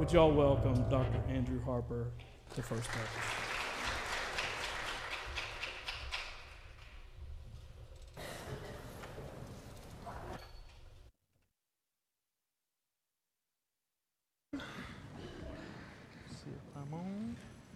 Would y'all welcome Dr. Andrew Harper to First Baptist? See if I'm on.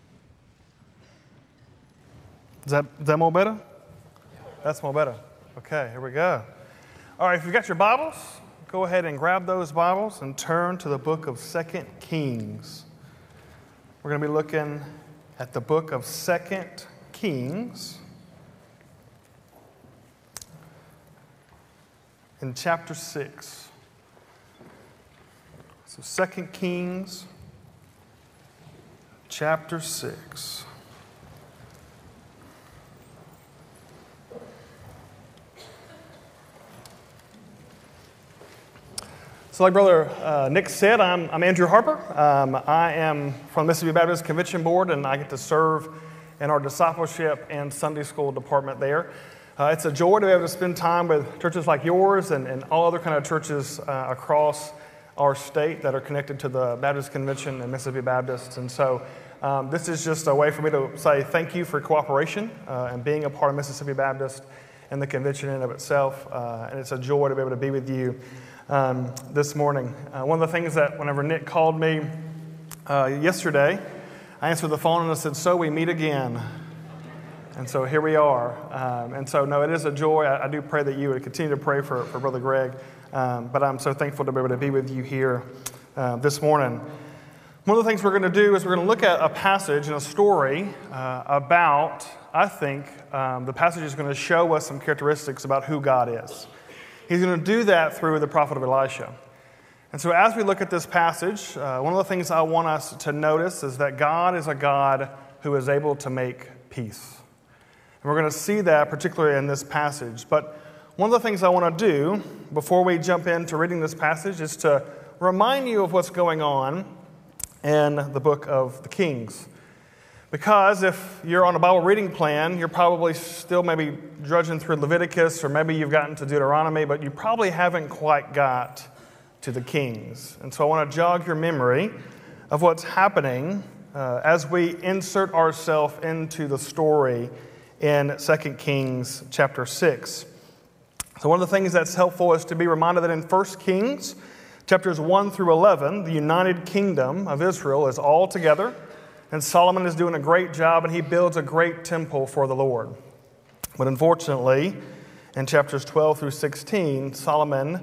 Is that more better? That's more better. Okay, here we go. All right, if you've got your Bibles, go ahead and grab those Bibles and turn to the book of 2 Kings. We're going to be looking at the book of 2 Kings in chapter 6. So 2 Kings chapter 6. So like Brother Nick said, I'm Andrew Harper. I am from the Mississippi Baptist Convention Board, and I get to serve in our discipleship and Sunday school department there. It's a joy to be able to spend time with churches like yours and all other kind of churches across our state that are connected to the Baptist Convention and Mississippi Baptists. And so this is just a way for me to say thank you for cooperation and being a part of Mississippi Baptist and the convention in and of itself. And it's a joy to be able to be with you this morning. One of the things that whenever Nick called me yesterday, I answered the phone and I said, "So we meet again." And so here we are. And so, no, it is a joy. I do pray that you would continue to pray for Brother Greg. But I'm so thankful to be able to be with you here this morning. One of the things we're going to do is we're going to look at a passage and a story about, I think, the passage is going to show us some characteristics about who God is. He's going to do that through the prophet of Elisha. And so as we look at this passage, one of the things I want us to notice is that God is a God who is able to make peace. And we're going to see that particularly in this passage. But one of the things I want to do before we jump into reading this passage is to remind you of what's going on in the book of the Kings. Because if you're on a Bible reading plan, you're probably still maybe drudging through Leviticus, or maybe you've gotten to Deuteronomy, but you probably haven't quite got to the Kings. And so I want to jog your memory of what's happening as we insert ourselves into the story in 2 Kings chapter 6. So one of the things that's helpful is to be reminded that in 1 Kings chapters 1 through 11, the united kingdom of Israel is all together. And Solomon is doing a great job, and he builds a great temple for the Lord. But unfortunately, in chapters 12 through 16, Solomon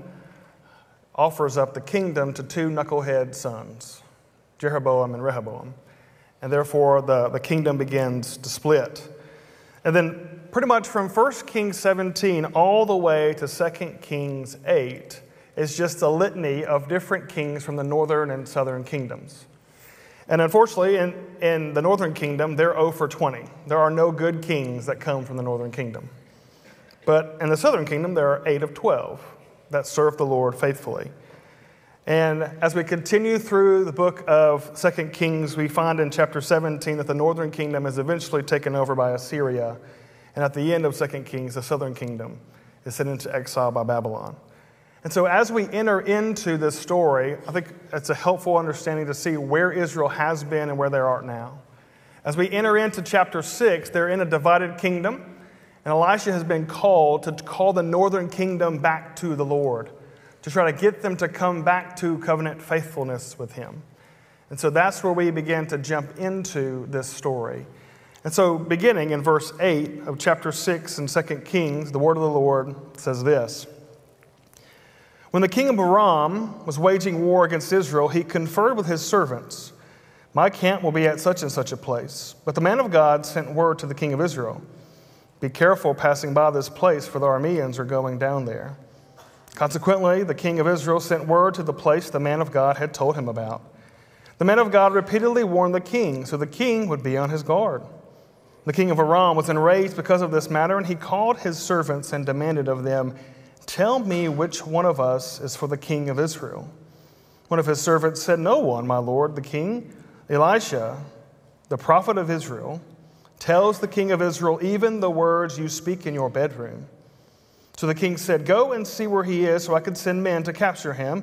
offers up the kingdom to two knucklehead sons, Jeroboam and Rehoboam. And therefore, the kingdom begins to split. And then pretty much from 1 Kings 17 all the way to 2 Kings 8 is just a litany of different kings from the northern and southern kingdoms. And unfortunately, in the northern kingdom, they're 0 for 20. There are no good kings that come from the northern kingdom. But in the southern kingdom, there are 8 of 12 that serve the Lord faithfully. And as we continue through the book of 2 Kings, we find in chapter 17 that the northern kingdom is eventually taken over by Assyria. And at the end of 2 Kings, the southern kingdom is sent into exile by Babylon. And so as we enter into this story, I think it's a helpful understanding to see where Israel has been and where they are now. As we enter into chapter 6, they're in a divided kingdom, and Elisha has been called to call the northern kingdom back to the Lord, to try to get them to come back to covenant faithfulness with him. And so that's where we begin to jump into this story. And so beginning in verse 8 of chapter 6 in 2 Kings, the word of the Lord says this: "When the king of Aram was waging war against Israel, he conferred with his servants. 'My camp will be at such and such a place.' But the man of God sent word to the king of Israel, 'Be careful passing by this place, for the Arameans are going down there.' Consequently, the king of Israel sent word to the place the man of God had told him about. The man of God repeatedly warned the king, so the king would be on his guard. The king of Aram was enraged because of this matter, and he called his servants and demanded of them, 'Tell me which one of us is for the king of Israel.' One of his servants said, 'No one, my lord, the king. Elisha, the prophet of Israel, tells the king of Israel even the words you speak in your bedroom.' So the king said, 'Go and see where he is, so I can send men to capture him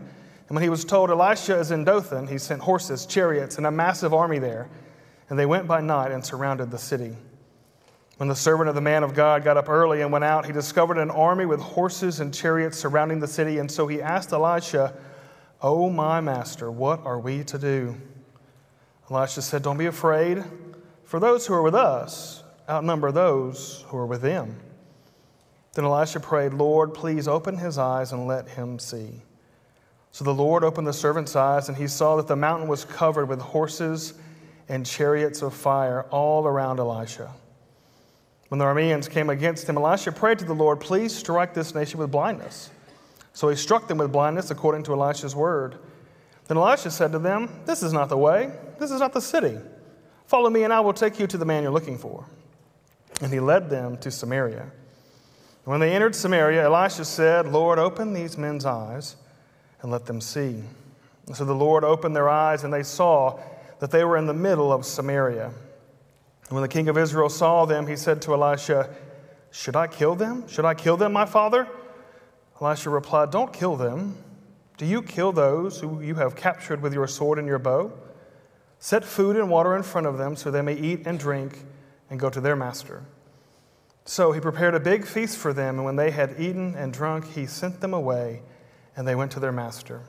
And when he was told Elisha is in Dothan, he sent horses, chariots, and a massive army there. And they went by night and surrounded the city. When the servant of the man of God got up early and went out, he discovered an army with horses and chariots surrounding the city. And so he asked Elisha, "Oh, my master, what are we to do?" Elisha said, "Don't be afraid, for those who are with us outnumber those who are with them." Then Elisha prayed, "Lord, please open his eyes and let him see." So the Lord opened the servant's eyes, and he saw that the mountain was covered with horses and chariots of fire all around Elisha. When the Arameans came against him, Elisha prayed to the Lord, "Please strike this nation with blindness." So he struck them with blindness according to Elisha's word. Then Elisha said to them, "This is not the way. This is not the city. Follow me, and I will take you to the man you're looking for." And he led them to Samaria. And when they entered Samaria, Elisha said, "Lord, open these men's eyes and let them see." And so the Lord opened their eyes, and they saw that they were in the middle of Samaria. And when the king of Israel saw them, he said to Elisha, "Should I kill them? Should I kill them, my father?" Elisha replied, "Don't kill them. Do you kill those who you have captured with your sword and your bow? Set food and water in front of them so they may eat and drink and go to their master." So he prepared a big feast for them, and when they had eaten and drunk, he sent them away, and they went to their master.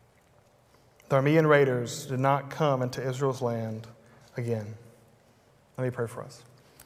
The Aramean raiders did not come into Israel's land again. Let me pray for us.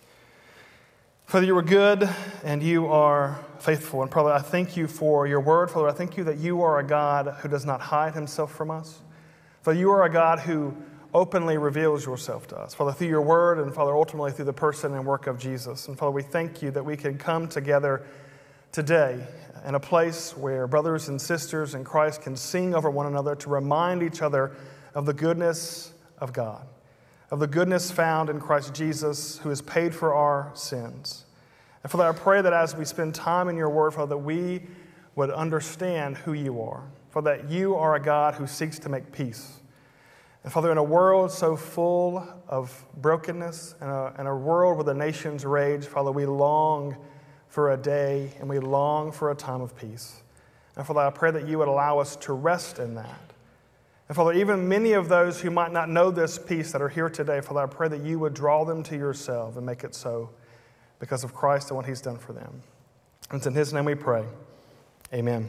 Father, you are good and you are faithful. And Father, I thank you for your word. Father, I thank you that you are a God who does not hide himself from us. Father, you are a God who openly reveals yourself to us. Father, through your word and Father, ultimately through the person and work of Jesus. And Father, we thank you that we can come together today in a place where brothers and sisters in Christ can sing over one another to remind each other of the goodness of God, of the goodness found in Christ Jesus, who has paid for our sins. And Father, I pray that as we spend time in your word, Father, that we would understand who you are. Father, that you are a God who seeks to make peace. And Father, in a world so full of brokenness, and a world where the nations rage, Father, we long for a day and we long for a time of peace. And Father, I pray that you would allow us to rest in that. And Father, even many of those who might not know this peace that are here today, Father, I pray that you would draw them to yourself and make it so because of Christ and what he's done for them. And it's in his name we pray. Amen.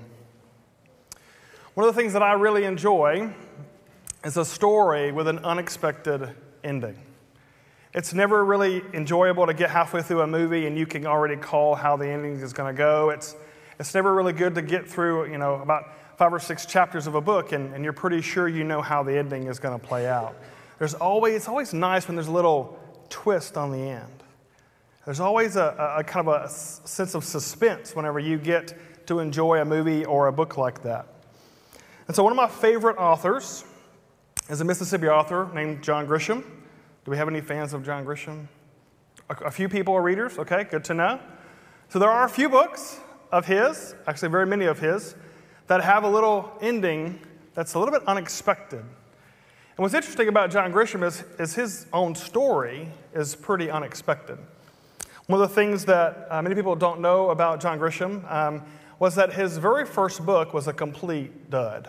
One of the things that I really enjoy is a story with an unexpected ending. It's never really enjoyable to get halfway through a movie and you can already call how the ending is going to go. It's never really good to get through, about 5 or 6 chapters of a book and you're pretty sure you know how the ending is going to play out. It's always nice when there's a little twist on the end. There's always a kind of a sense of suspense whenever you get to enjoy a movie or a book like that. And so one of my favorite authors is a Mississippi author named John Grisham. Do we have any fans of John Grisham? A few people are readers. Okay, good to know. So there are a few books of his, actually very many of his, that have a little ending that's a little bit unexpected. And what's interesting about John Grisham is his own story is pretty unexpected. One of the things that many people don't know about John Grisham was that his very first book was a complete dud.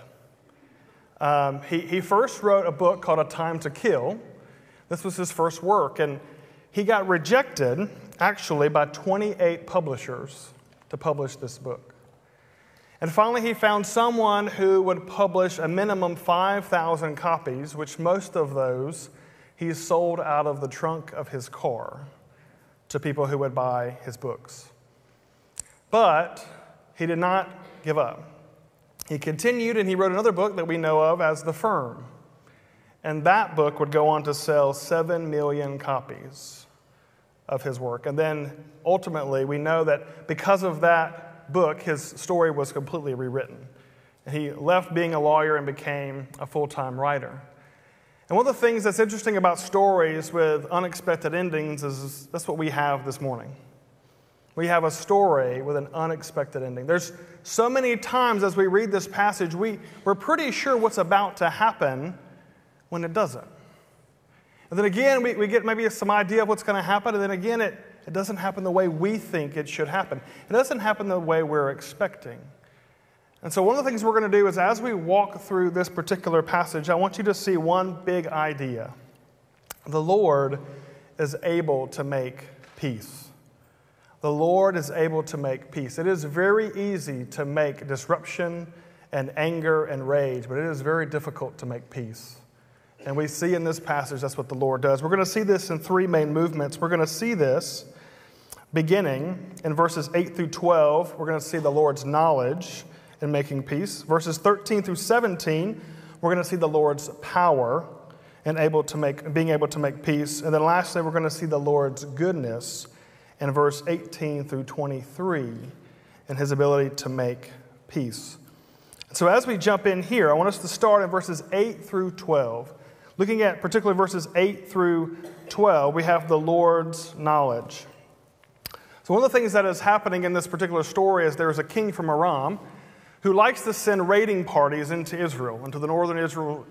He first wrote a book called A Time to Kill. This was his first work, and he got rejected, actually, by 28 publishers to publish this book. And finally, he found someone who would publish a minimum 5,000 copies, which most of those he sold out of the trunk of his car to people who would buy his books. But he did not give up. He continued, and he wrote another book that we know of as The Firm. And that book would go on to sell 7 million copies of his work. And then ultimately, we know that because of that book, his story was completely rewritten. And he left being a lawyer and became a full-time writer. And one of the things that's interesting about stories with unexpected endings is that's what we have this morning. We have a story with an unexpected ending. There's so many times as we read this passage, we're pretty sure what's about to happen when it doesn't. And then again, we get maybe some idea of what's going to happen, and then again, it doesn't happen the way we think it should happen. It doesn't happen the way we're expecting. And so one of the things we're going to do is as we walk through this particular passage, I want you to see one big idea. The Lord is able to make peace. The Lord is able to make peace. It is very easy to make disruption and anger and rage, but it is very difficult to make peace. And we see in this passage that's what the Lord does. We're going to see this in three main movements. We're going to see this beginning in verses 8 through 12. We're going to see the Lord's knowledge in making peace. Verses 13 through 17, we're going to see the Lord's power and being able to make peace. And then lastly, we're going to see the Lord's goodness in verse 18 through 23 and his ability to make peace. So as we jump in here, I want us to start in verses 8 through 12. Looking at particularly verses 8 through 12, we have the Lord's knowledge. So one of the things that is happening in this particular story is there is a king from Aram who likes to send raiding parties into Israel, into the northern Israel,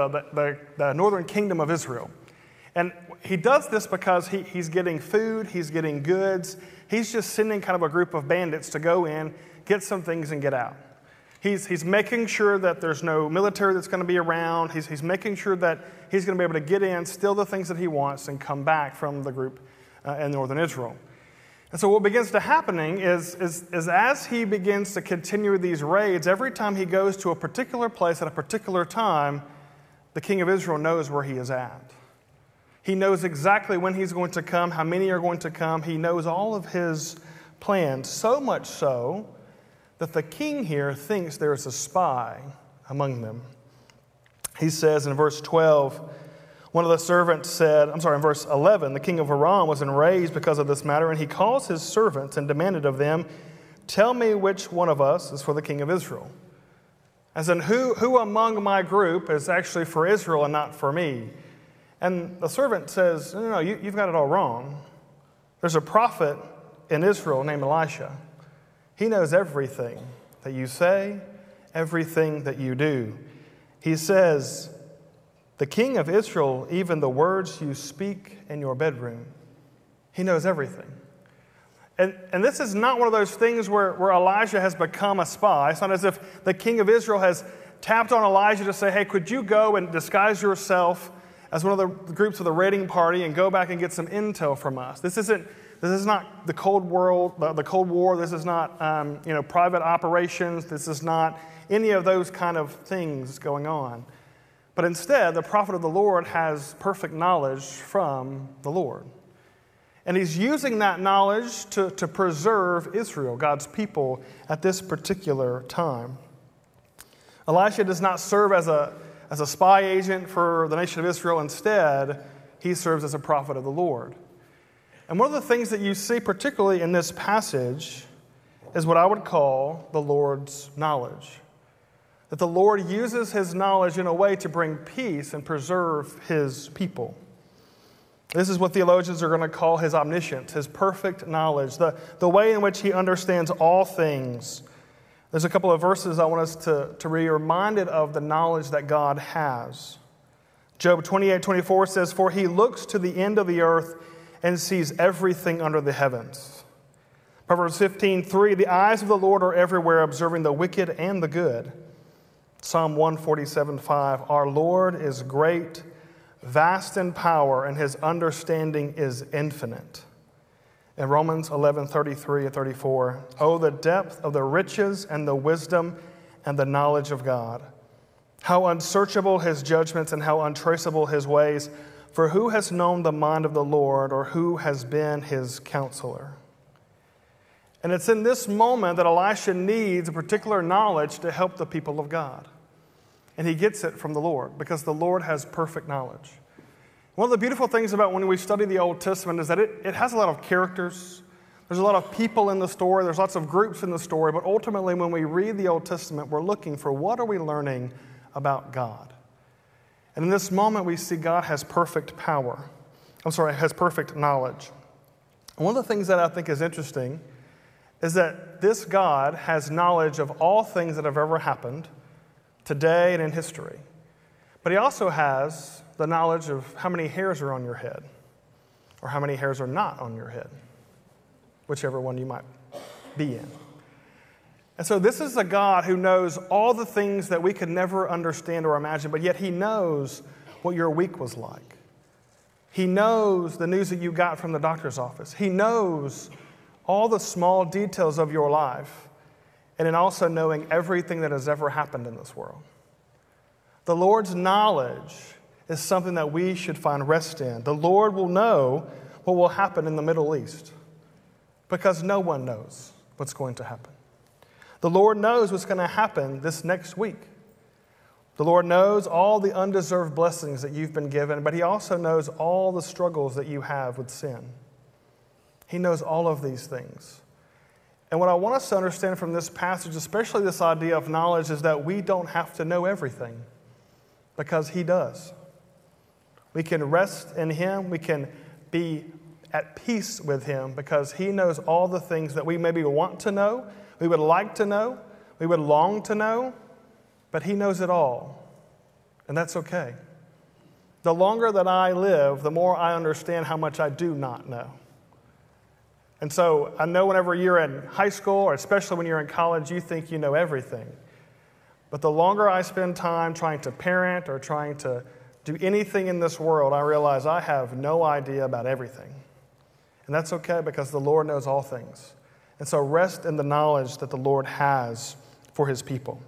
the northern kingdom of Israel. And he does this because he's getting food, he's getting goods. He's just sending kind of a group of bandits to go in, get some things, and get out. He's making sure that there's no military that's going to be around. He's making sure that he's going to be able to get in, steal the things that he wants, and come back from the group in northern Israel. And so what begins to happening is as he begins to continue these raids, every time he goes to a particular place at a particular time, the king of Israel knows where he is at. He knows exactly when he's going to come, how many are going to come. He knows all of his plans, so much so that the king here thinks there's a spy among them. He says in verse 12, one of the servants said, in verse 11, the king of Aram was enraged because of this matter, and he calls his servants and demanded of them, tell me which one of us is for the king of Israel. As in, who among my group is actually for Israel and not for me? And the servant says, no, you've got it all wrong. There's a prophet in Israel named Elisha. He knows everything that you say, everything that you do. He says, the king of Israel, even the words you speak in your bedroom, he knows everything. And this is not one of those things where Elijah has become a spy. It's not as if the king of Israel has tapped on Elijah to say, hey, could you go and disguise yourself as one of the groups of the raiding party and go back and get some intel from us? This is not the Cold War. This is not private operations. This is not any of those kind of things going on. But instead, the prophet of the Lord has perfect knowledge from the Lord. And he's using that knowledge to preserve Israel, God's people, at this particular time. Elisha does not serve as a spy agent for the nation of Israel. Instead, he serves as a prophet of the Lord. And one of the things that you see particularly in this passage is what I would call the Lord's knowledge. That the Lord uses his knowledge in a way to bring peace and preserve his people. This is what theologians are going to call his omniscience, his perfect knowledge, the way in which he understands all things. There's a couple of verses I want us to be reminded of the knowledge that God has. Job 28:24 says, for he looks to the end of the earth and sees everything under the heavens. Proverbs 15:3, the eyes of the Lord are everywhere, observing the wicked and the good. Psalm 147:5, our Lord is great, vast in power, and his understanding is infinite. In Romans 11:33 and 34, oh, the depth of the riches and the wisdom and the knowledge of God. How unsearchable his judgments and how untraceable his ways. For who has known the mind of the Lord, or who has been his counselor? And it's in this moment that Elisha needs a particular knowledge to help the people of God. And he gets it from the Lord, because the Lord has perfect knowledge. One of the beautiful things about when we study the Old Testament is that it has a lot of characters. There's a lot of people in the story. There's lots of groups in the story. But ultimately, when we read the Old Testament, we're looking for what are we learning about God. And in this moment, we see God has perfect has perfect knowledge. And one of the things that I think is interesting is that this God has knowledge of all things that have ever happened today and in history. But he also has the knowledge of how many hairs are on your head, or how many hairs are not on your head, whichever one you might be in. And so this is a God who knows all the things that we could never understand or imagine, but yet he knows what your week was like. He knows the news that you got from the doctor's office. He knows all the small details of your life, and in also knowing everything that has ever happened in this world. The Lord's knowledge is something that we should find rest in. The Lord will know what will happen in the Middle East because no one knows what's going to happen. The Lord knows what's going to happen this next week. The Lord knows all the undeserved blessings that you've been given, but he also knows all the struggles that you have with sin. He knows all of these things. And what I want us to understand from this passage, especially this idea of knowledge, is that we don't have to know everything because he does. We can rest in him. We can be at peace with him because he knows all the things that we maybe want to know, we would like to know, we would long to know, but he knows it all, and that's okay. The longer that I live, the more I understand how much I do not know. And so I know whenever you're in high school, or especially when you're in college, you think you know everything. But the longer I spend time trying to parent or trying to do anything in this world, I realize I have no idea about everything. And that's okay because the Lord knows all things. And so rest in the knowledge that the Lord has for his people.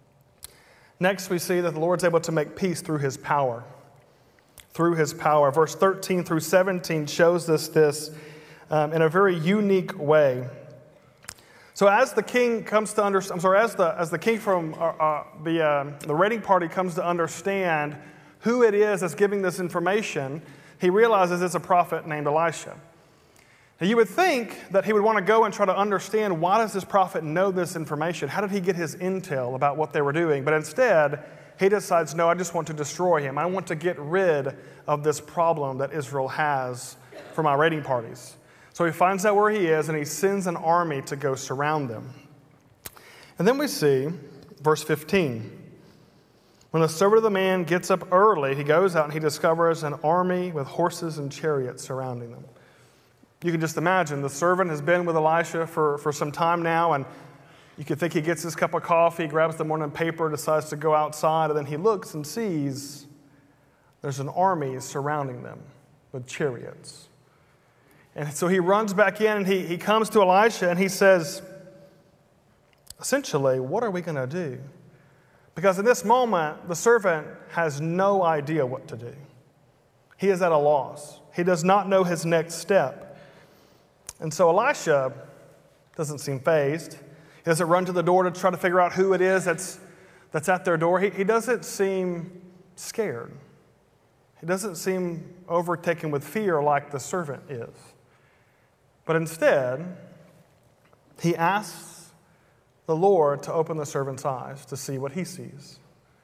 Next, we see that the Lord's able to make peace through his power. Through his power. Verse 13 through 17 shows us this in a very unique way. So as the king comes to understand, as the king from the raiding party comes to understand who it is that's giving this information, he realizes it's a prophet named Elisha. Now, you would think that he would want to go and try to understand, why does this prophet know this information? How did he get his intel about what they were doing? But instead, he decides, no, I just want to destroy him. I want to get rid of this problem that Israel has for my raiding parties. So he finds out where he is, and he sends an army to go surround them. And then we see, verse 15, when the servant of the man gets up early, he goes out and he discovers an army with horses and chariots surrounding them. You can just imagine, the servant has been with Elisha for some time now, and you could think he gets his cup of coffee, grabs the morning paper, decides to go outside, and then he looks and sees there's an army surrounding them with chariots. And so he runs back in, and he comes to Elisha, and he says, essentially, what are we going to do? Because in this moment, the servant has no idea what to do. He is at a loss. He does not know his next step. And so Elisha doesn't seem fazed. He doesn't run to the door to try to figure out who it is that's at their door. He doesn't seem scared. He doesn't seem overtaken with fear like the servant is. But instead, he asks the Lord to open the servant's eyes to see what he sees.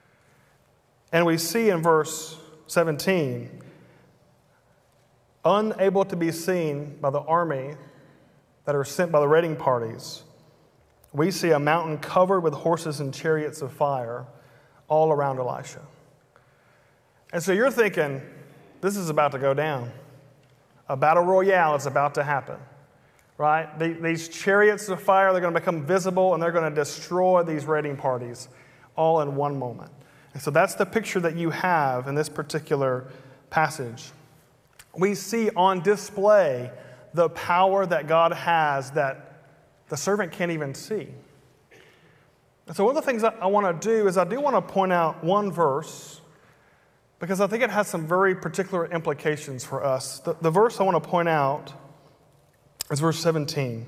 And we see in verse 17, unable to be seen by the army that are sent by the raiding parties, we see a mountain covered with horses and chariots of fire all around Elisha. And so you're thinking, this is about to go down. A battle royale is about to happen, right? These chariots of fire, they're going to become visible, and they're going to destroy these raiding parties all in one moment. And so that's the picture that you have in this particular passage. We see on display the power that God has that the servant can't even see. And so one of the things I want to do is I do want to point out one verse because I think it has some very particular implications for us. The verse I want to point out is verse 17.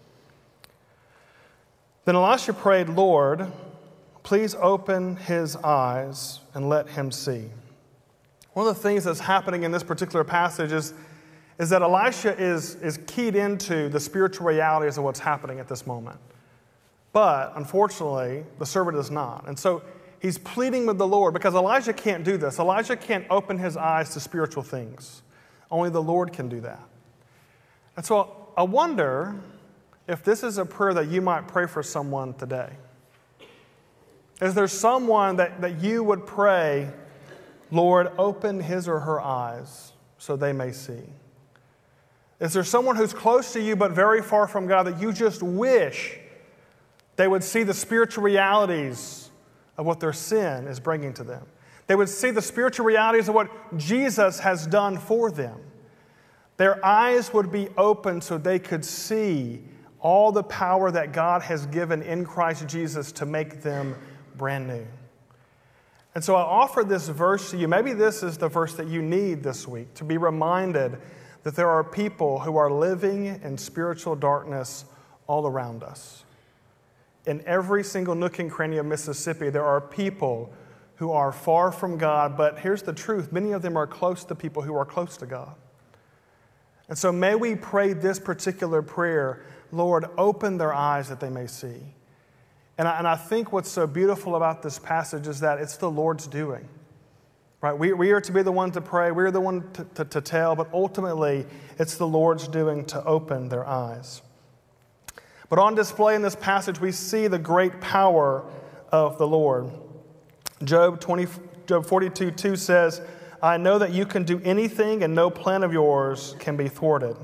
Then Elisha prayed, Lord, please open his eyes and let him see. One of the things that's happening in this particular passage is that Elisha is keyed into the spiritual realities of what's happening at this moment. But, unfortunately, the servant is not. And so he's pleading with the Lord because Elijah can't do this. Elijah can't open his eyes to spiritual things. Only the Lord can do that. And so I wonder if this is a prayer that you might pray for someone today. Is there someone that you would pray, Lord, open his or her eyes so they may see? Is there someone who's close to you but very far from God that you just wish They would see the spiritual realities of what their sin is bringing to them. They would see the spiritual realities of what Jesus has done for them. Their eyes would be open so they could see all the power that God has given in Christ Jesus to make them brand new. And so I offer this verse to you. Maybe this is the verse that you need this week to be reminded that there are people who are living in spiritual darkness all around us. In every single nook and cranny of Mississippi, there are people who are far from God, but here's the truth. Many of them are close to people who are close to God. And so may we pray this particular prayer, Lord, open their eyes that they may see. And I think what's so beautiful about this passage is that it's the Lord's doing. Right? We are to be the one to pray. We're the one to tell, but ultimately it's the Lord's doing to open their eyes. But on display in this passage, we see the great power of the Lord. Job 42:2 says, I know that you can do anything and no plan of yours can be thwarted.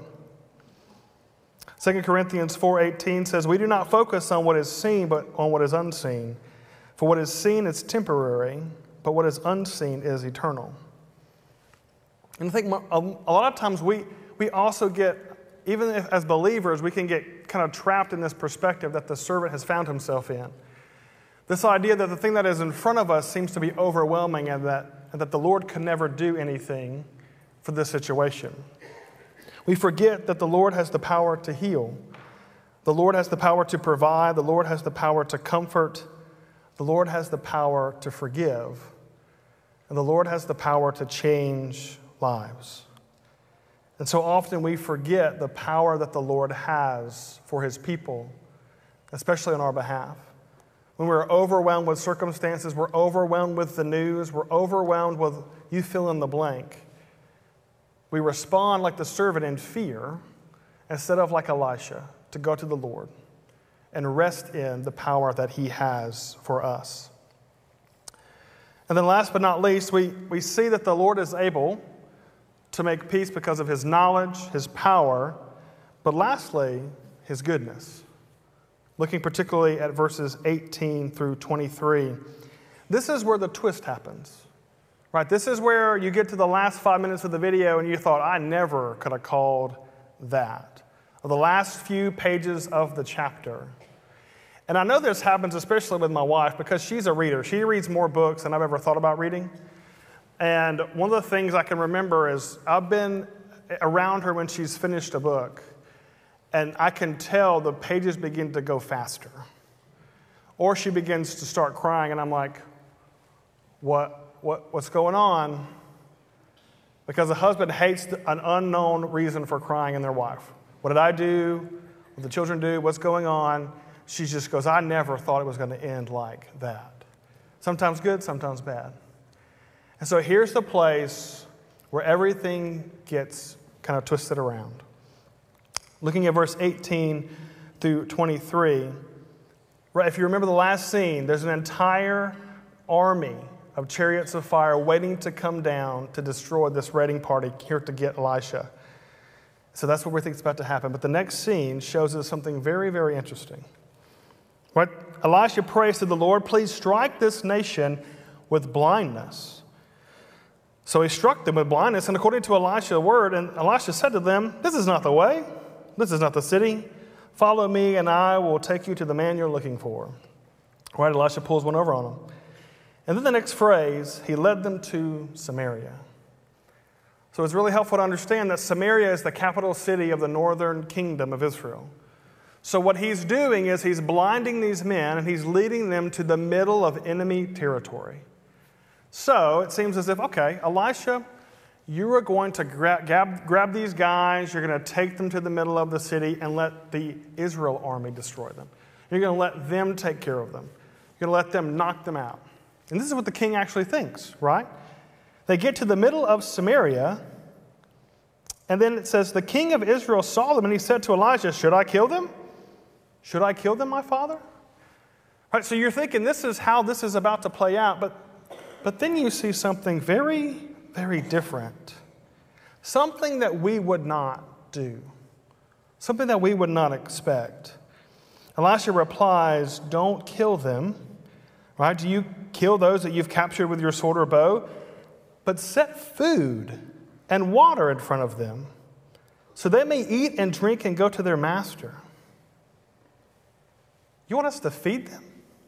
2 Corinthians 4:18 says, we do not focus on what is seen, but on what is unseen. For what is seen is temporary, but what is unseen is eternal. And I think a lot of times we also get, even if, as believers, we can get kind of trapped in this perspective that the servant has found himself in. This idea that the thing that is in front of us seems to be overwhelming and that the Lord can never do anything for this situation. We forget that the Lord has the power to heal. The Lord has the power to provide. The Lord has the power to comfort. The Lord has the power to forgive. And the Lord has the power to change lives. And so often we forget the power that the Lord has for his people, especially on our behalf. When we're overwhelmed with circumstances, we're overwhelmed with the news, we're overwhelmed with you fill in the blank. We respond like the servant in fear instead of like Elisha to go to the Lord and rest in the power that he has for us. And then last but not least, we see that the Lord is able to make peace because of his knowledge, his power, but lastly, his goodness. Looking particularly at verses 18 through 23, this is where the twist happens. Right, this is where you get to the last 5 minutes of the video and you thought, I never could have called that. Or the last few pages of the chapter. And I know this happens especially with my wife because she's a reader. She reads more books than I've ever thought about reading. And one of the things I can remember is I've been around her when she's finished a book, and I can tell the pages begin to go faster. Or she begins to start crying, and I'm like, What's going on? Because a husband hates an unknown reason for crying in their wife. What did I do? What did the children do? What's going on? She just goes, I never thought it was going to end like that. Sometimes good, sometimes bad. And so here's the place where everything gets kind of twisted around. Looking at verse 18 through 23, right, if you remember the last scene, there's an entire army of chariots of fire waiting to come down to destroy this raiding party here to get Elisha. So that's what we think is about to happen. But the next scene shows us something very, very interesting. Right? Elisha prays to the Lord, please strike this nation with blindness. So he struck them with blindness, and according to Elisha's word, and Elisha said to them, this is not the way, this is not the city. Follow me, and I will take you to the man you're looking for. Right? Elisha pulls one over on him. And then the next phrase, he led them to Samaria. So it's really helpful to understand that Samaria is the capital city of the northern kingdom of Israel. So what he's doing is he's blinding these men and he's leading them to the middle of enemy territory. So it seems as if, okay, Elisha, you are going to grab these guys, you're going to take them to the middle of the city and let the Israel army destroy them. You're going to let them take care of them. You're going to let them knock them out. And this is what the king actually thinks, right? They get to the middle of Samaria, and then it says, the king of Israel saw them, and he said to Elijah, should I kill them? Should I kill them, my father? Right, so you're thinking this is how this is about to play out, but then you see something very, very different. Something that we would not do. Something that we would not expect. Elisha replies, don't kill them. Right? Do you kill those that you've captured with your sword or bow? But set food and water in front of them, so they may eat and drink and go to their master. You want us to feed them?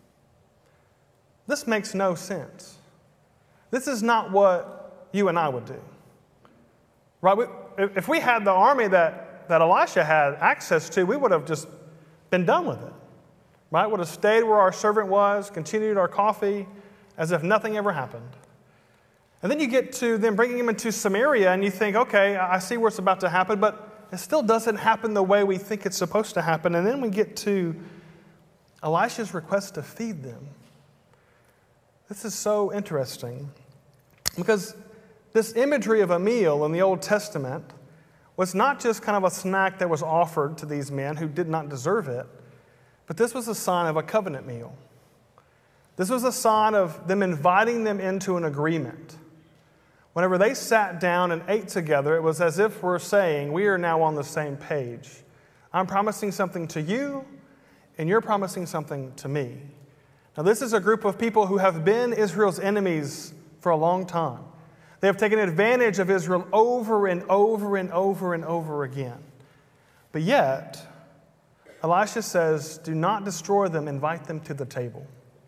This makes no sense. This is not what you and I would do. Right? If we had the army that Elisha had access to, we would have just been done with it. Right? Would have stayed where our servant was, continued our coffee, as if nothing ever happened. And then you get to them bringing him into Samaria, and you think, okay, I see where it's about to happen, but it still doesn't happen the way we think it's supposed to happen. And then we get to Elisha's request to feed them. This is so interesting, because this imagery of a meal in the Old Testament was not just kind of a snack that was offered to these men who did not deserve it, but this was a sign of a covenant meal. This was a sign of them inviting them into an agreement. Whenever they sat down and ate together, it was as if we're saying, we are now on the same page. I'm promising something to you, and you're promising something to me. Now, this is a group of people who have been Israel's enemies for a long time. They have taken advantage of Israel over and over and over and over again. But yet, Elisha says, do not destroy them, invite them to the table.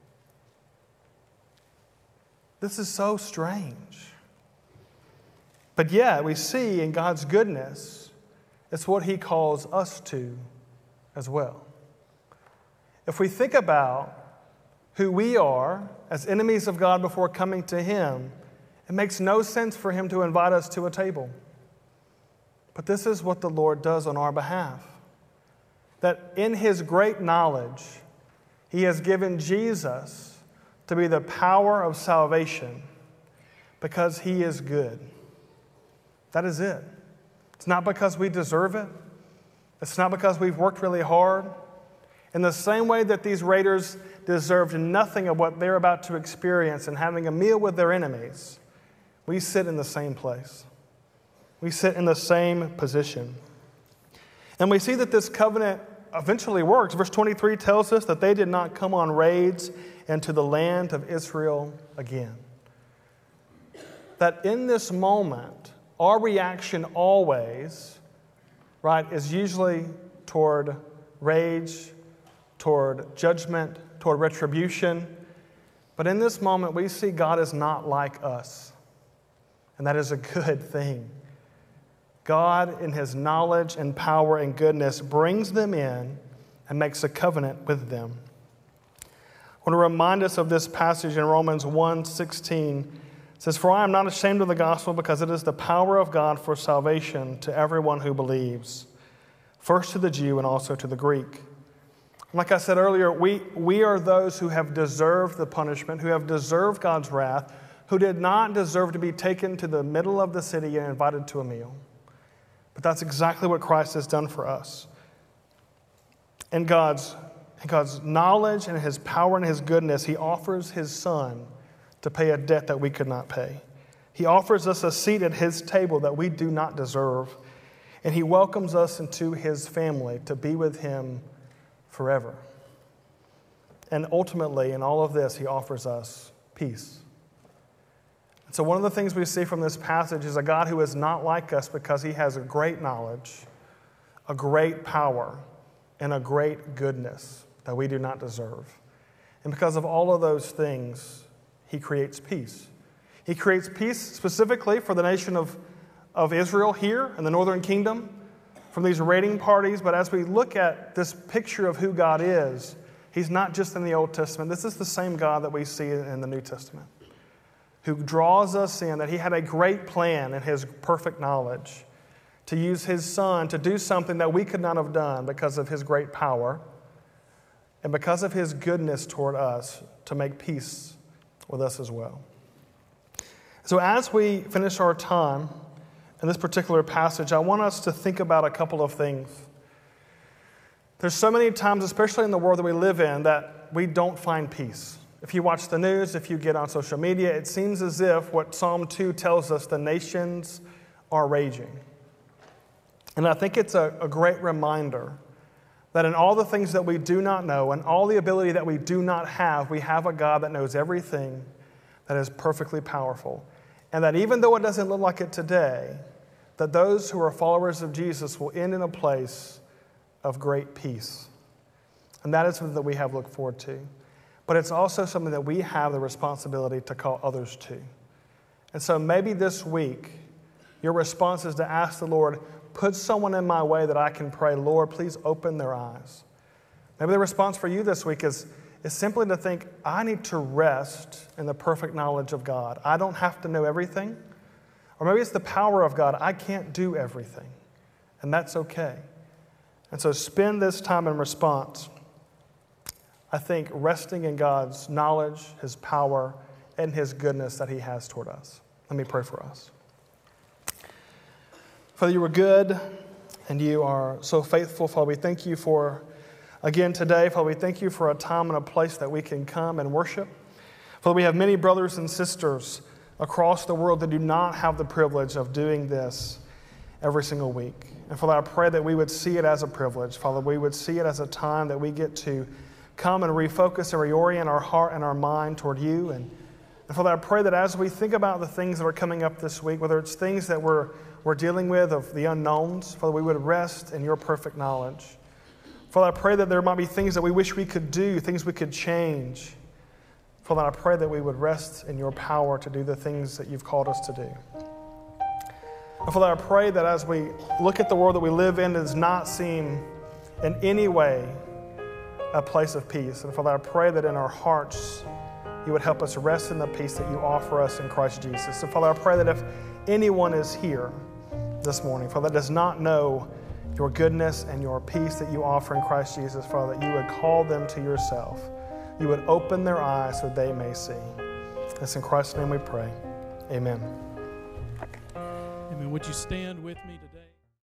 This is so strange. But yet, we see in God's goodness, it's what he calls us to as well. If we think about who we are as enemies of God before coming to him, it makes no sense for him to invite us to a table. But this is what the Lord does on our behalf. That in his great knowledge, he has given Jesus to be the power of salvation because he is good. That is it. It's not because we deserve it. It's not because we've worked really hard. In the same way that these raiders deserved nothing of what they're about to experience in having a meal with their enemies, we sit in the same place. We sit in the same position. And we see that this covenant eventually works. Verse 23 tells us that they did not come on raids into the land of Israel again. That in this moment, our reaction always, right, is usually toward rage, toward judgment, toward retribution. But in this moment, we see God is not like us. And that is a good thing. God, in his knowledge and power and goodness, brings them in and makes a covenant with them. I want to remind us of this passage in Romans 1:16. It says, "For I am not ashamed of the gospel, because it is the power of God for salvation to everyone who believes, first to the Jew and also to the Greek." Like I said earlier, we are those who have deserved the punishment, who have deserved God's wrath, who did not deserve to be taken to the middle of the city and invited to a meal. But that's exactly what Christ has done for us. In God's knowledge and his power and his goodness, he offers his Son to pay a debt that we could not pay. He offers us a seat at his table that we do not deserve. And he welcomes us into his family to be with him forever. And ultimately, in all of this, he offers us peace. So one of the things we see from this passage is a God who is not like us because he has a great knowledge, a great power, and a great goodness that we do not deserve. And because of all of those things, he creates peace. He creates peace specifically for the nation of Israel here in the northern kingdom from these raiding parties. But as we look at this picture of who God is, he's not just in the Old Testament. This is the same God that we see in the New Testament, who draws us in, that he had a great plan in his perfect knowledge to use his Son to do something that we could not have done because of his great power and because of his goodness toward us to make peace with us as well. So as we finish our time in this particular passage, I want us to think about a couple of things. There's so many times, especially in the world that we live in, that we don't find peace. If you watch the news, if you get on social media, it seems as if what Psalm 2 tells us, the nations are raging. And I think it's a great reminder that in all the things that we do not know and all the ability that we do not have, we have a God that knows everything, that is perfectly powerful. And that even though it doesn't look like it today, that those who are followers of Jesus will end in a place of great peace. And that is something that we have looked forward to. But it's also something that we have the responsibility to call others to. And so maybe this week, your response is to ask the Lord, put someone in my way that I can pray, Lord, please open their eyes. Maybe the response for you this week is simply to think, I need to rest in the perfect knowledge of God. I don't have to know everything. Or maybe it's the power of God. I can't do everything. And that's okay. And so spend this time in response, I think, resting in God's knowledge, His power, and His goodness that He has toward us. Let me pray for us. Father, you are good and you are so faithful. Father, we thank you for, again today, Father, we thank you for a time and a place that we can come and worship. Father, we have many brothers and sisters across the world that do not have the privilege of doing this every single week. And Father, I pray that we would see it as a privilege. Father, we would see it as a time that we get to come and refocus and reorient our heart and our mind toward you. And Father, I pray that as we think about the things that are coming up this week, whether it's things that we're dealing with of the unknowns, Father, we would rest in your perfect knowledge. Father, I pray that there might be things that we wish we could do, things we could change. Father, I pray that we would rest in your power to do the things that you've called us to do. And Father, I pray that as we look at the world that we live in, it does not seem in any way a place of peace. And Father, I pray that in our hearts, you would help us rest in the peace that you offer us in Christ Jesus. So Father, I pray that if anyone is here this morning, Father, that does not know your goodness and your peace that you offer in Christ Jesus, Father, that you would call them to yourself. You would open their eyes so they may see. It's in Christ's name we pray. Amen. Amen. Would you stand with me today?